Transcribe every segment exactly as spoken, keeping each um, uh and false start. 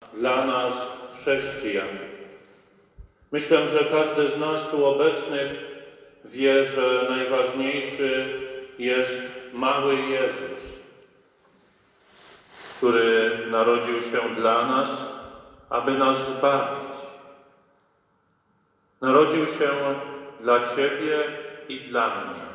dla nas, chrześcijan. Myślę, że każdy z nas tu obecnych wie, że najważniejszy jest mały Jezus, który narodził się dla nas, aby nas zbawić. Narodził się dla Ciebie i dla mnie.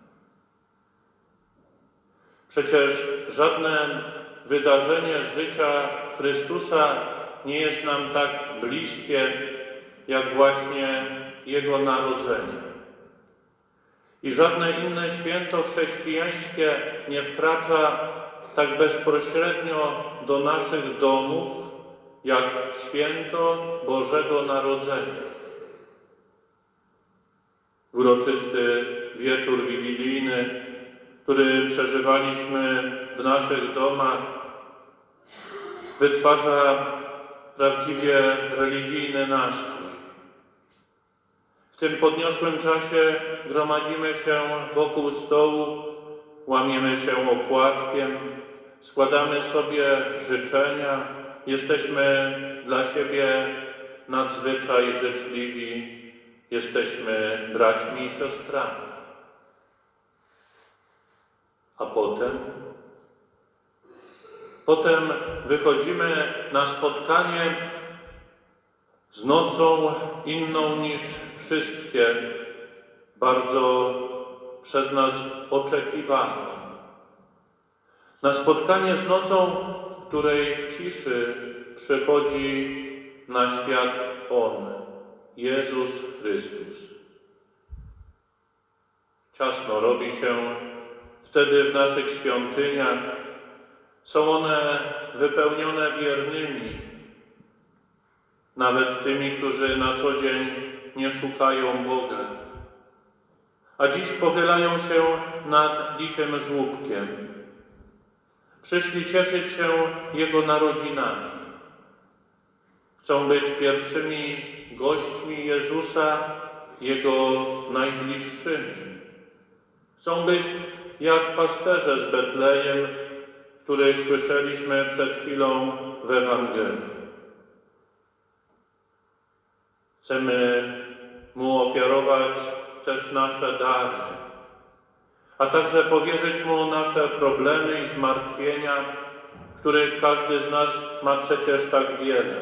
Przecież żadne wydarzenie życia Chrystusa nie jest nam tak bliskie, jak właśnie Jego narodzenie. I żadne inne święto chrześcijańskie nie wkracza tak bezpośrednio do naszych domów, jak święto Bożego Narodzenia. Uroczysty wieczór wigilijny, który przeżywaliśmy w naszych domach, wytwarza prawdziwie religijny nastrój. W tym podniosłym czasie gromadzimy się wokół stołu, łamiemy się opłatkiem, składamy sobie życzenia, jesteśmy dla siebie nadzwyczaj życzliwi, jesteśmy braćmi i siostrami. A potem? Potem wychodzimy na spotkanie z nocą inną niż wszystkie, bardzo przez nas oczekiwaną. Na spotkanie z nocą, w której w ciszy przychodzi na świat On, Jezus Chrystus. Ciasno robi się wtedy w naszych świątyniach. Są one wypełnione wiernymi, nawet tymi, którzy na co dzień nie szukają Boga, a dziś pochylają się nad lichym żłóbkiem. Przyszli cieszyć się Jego narodzinami. Chcą być pierwszymi gośćmi Jezusa, Jego najbliższymi. Chcą być jak pasterze z Betlejem, których słyszeliśmy przed chwilą w Ewangelii. Chcemy Mu ofiarować też nasze dary, a także powierzyć Mu nasze problemy i zmartwienia, których każdy z nas ma przecież tak wiele,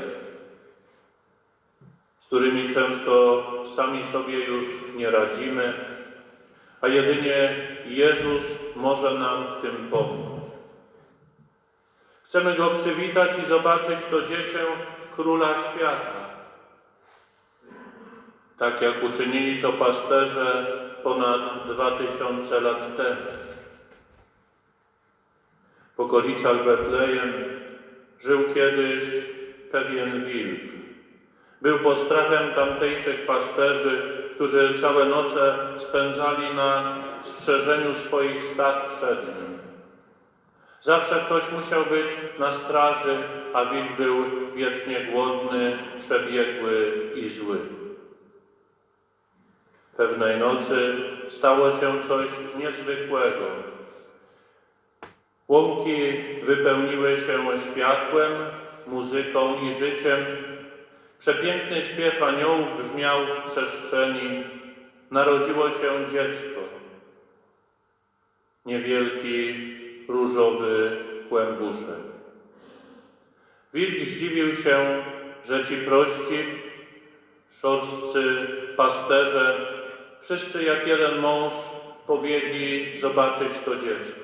z którymi często sami sobie już nie radzimy, a jedynie Jezus może nam w tym pomóc. Chcemy Go przywitać i zobaczyć to dziecię Króla Świata, tak jak uczynili to pasterze ponad dwa tysiące lat temu. W okolicach Betlejem żył kiedyś pewien wilk. Był postrachem tamtejszych pasterzy, którzy całe noce spędzali na strzeżeniu swoich stad przed nim. Zawsze ktoś musiał być na straży, a wilk był wiecznie głodny, przebiegły i zły. Pewnej nocy stało się coś niezwykłego. Łąki wypełniły się światłem, muzyką i życiem. Przepiękny śpiew aniołów brzmiał w przestrzeni. Narodziło się dziecko. Niewielki, różowy kłębuszek. Wilk zdziwił się, że ci prości, szorstcy pasterze, wszyscy jak jeden mąż pobiegli zobaczyć to dziecko.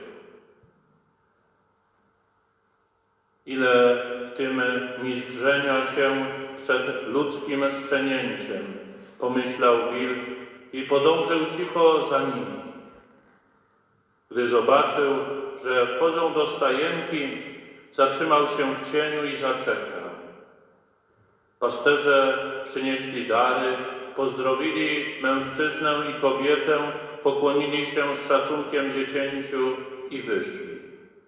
Ile w tym mizdrzenia się przed ludzkim szczenięciem, pomyślał wilk i podążył cicho za nimi. Gdy zobaczył, że wchodzą do stajenki, zatrzymał się w cieniu i zaczekał. Pasterze przynieśli dary, pozdrowili mężczyznę i kobietę, pokłonili się z szacunkiem dziecięciu i wyszli.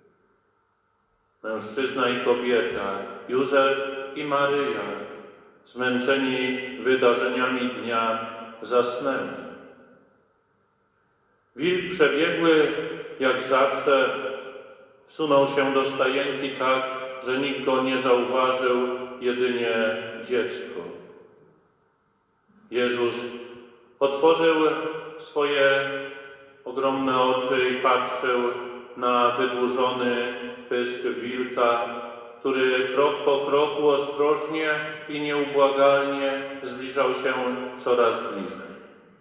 Mężczyzna i kobieta, Józef i Maryja, zmęczeni wydarzeniami dnia, zasnęli. Wilk przebiegły, jak zawsze, wsunął się do stajenki tak, że nikt go nie zauważył jedynie dziecko. Jezus otworzył swoje ogromne oczy i patrzył na wydłużony pysk wilka, który krok po kroku ostrożnie i nieubłagalnie zbliżał się coraz bliżej.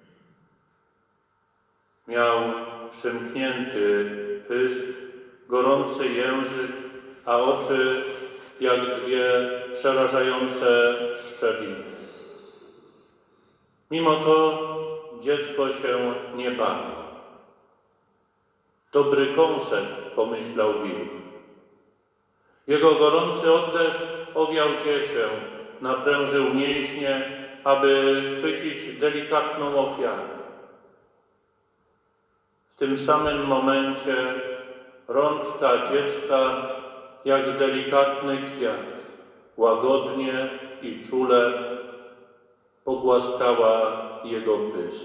Miał przymknięty pysk, gorący język, a oczy jak dwie przerażające szczeliny. Mimo to dziecko się nie bało. Dobry kąsek, pomyślał wilk. Jego gorący oddech owiał dziecię, naprężył mięśnie, aby chwycić delikatną ofiarę. W tym samym momencie rączka dziecka, jak delikatny kwiat, łagodnie i czule pogłaskała jego pysk.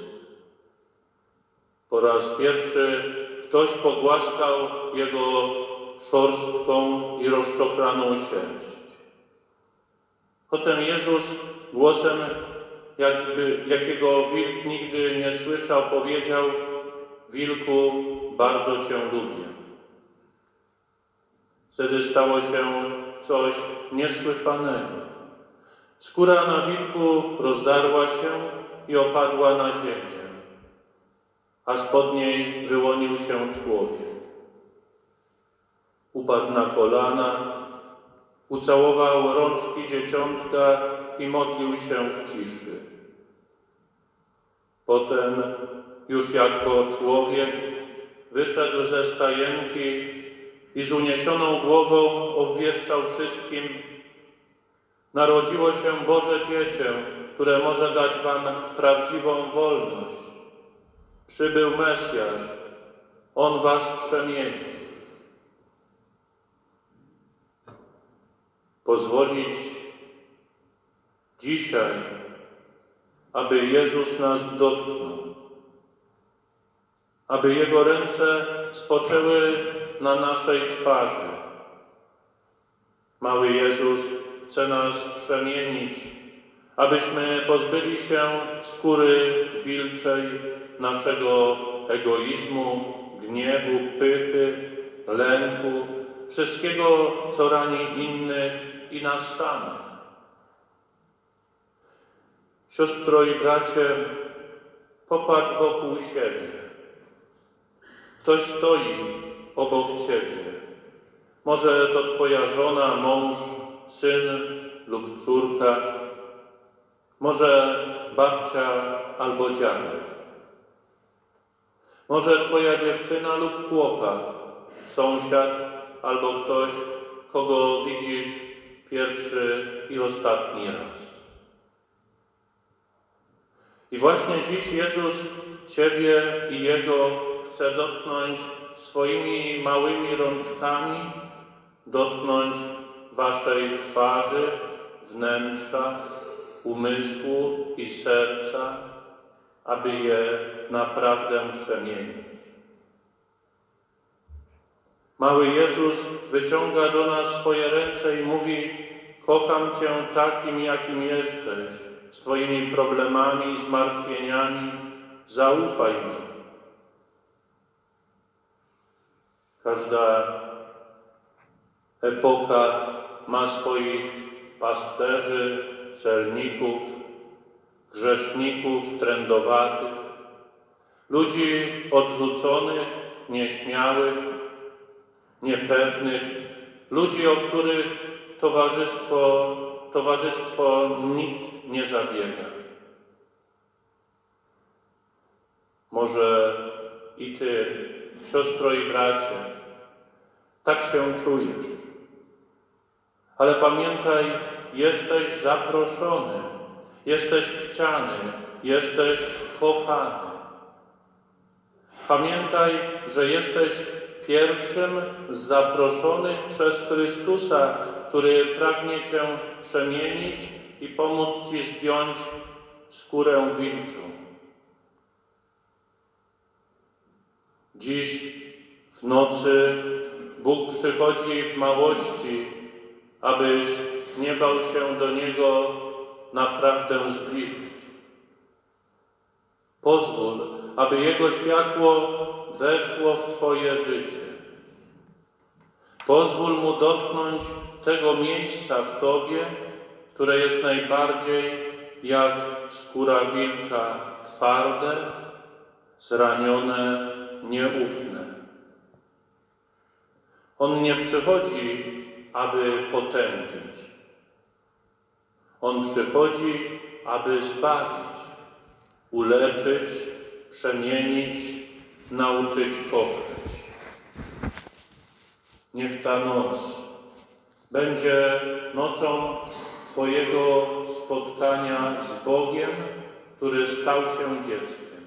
Po raz pierwszy ktoś pogłaskał jego szorstką i rozczochlaną sierść. Potem Jezus głosem, jakby, jakiego wilk nigdy nie słyszał, powiedział: wilku, bardzo Cię lubię. Wtedy stało się coś niesłychanego. Skóra na wilku rozdarła się i opadła na ziemię, a spod niej wyłonił się człowiek. Upadł na kolana, ucałował rączki dzieciątka i modlił się w ciszy. Potem, już jako człowiek, wyszedł ze stajenki i z uniesioną głową obwieszczał wszystkim: narodziło się Boże Dziecię, które może dać wam prawdziwą wolność. Przybył Mesjasz, On was przemieni. Pozwolić dzisiaj, aby Jezus nas dotknął, aby Jego ręce spoczęły na naszej twarzy. Mały Jezus chce nas przemienić, abyśmy pozbyli się skóry wilczej, naszego egoizmu, gniewu, pychy, lęku, wszystkiego, co rani innych i nas samych. Siostro i bracie, popatrz wokół siebie. Ktoś stoi obok ciebie. Może to twoja żona, mąż, syn lub córka. Może babcia albo dziadek. Może twoja dziewczyna lub chłopak, sąsiad albo ktoś, kogo widzisz pierwszy i ostatni raz. I właśnie dziś Jezus ciebie i Jego chce dotknąć swoimi małymi rączkami, dotknąć waszej twarzy, wnętrza, umysłu i serca, aby je naprawdę przemienić. Mały Jezus wyciąga do nas swoje ręce i mówi: kocham Cię takim, jakim jesteś, z Twoimi problemami i zmartwieniami, zaufaj mi. Każda epoka ma swoich pasterzy, celników, grzeszników, trędowatych, ludzi odrzuconych, nieśmiałych, niepewnych, ludzi, o których towarzystwo, towarzystwo nikt nie zabiega. Może i ty, siostro i bracie, tak się czujesz. Ale pamiętaj, jesteś zaproszony, jesteś chciany, jesteś kochany. Pamiętaj, że jesteś pierwszym z zaproszonych przez Chrystusa, który pragnie Cię przemienić i pomóc Ci zdjąć skórę wilczą. Dziś w nocy Bóg przychodzi w małości, abyś nie bał się do Niego naprawdę zbliżyć. Pozwól, aby Jego światło weszło w Twoje życie. Pozwól Mu dotknąć tego miejsca w Tobie, które jest najbardziej jak skóra wilcza, twarde, zranione, nieufne. On nie przychodzi, aby potępić. On przychodzi, aby zbawić, uleczyć, przemienić, nauczyć kochać. Niech ta noc będzie nocą Twojego spotkania z Bogiem, który stał się dzieckiem.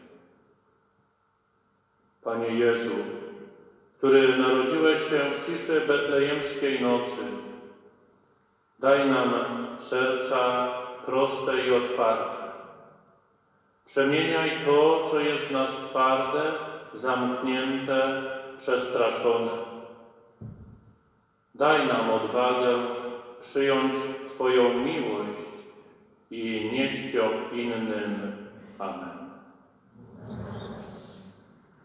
Panie Jezu, który narodziłeś się w ciszy betlejemskiej nocy, daj nam serca proste i otwarte. Przemieniaj to, co jest w nas twarde, zamknięte, przestraszone. Daj nam odwagę przyjąć Twoją miłość i nieść ją innym. Amen.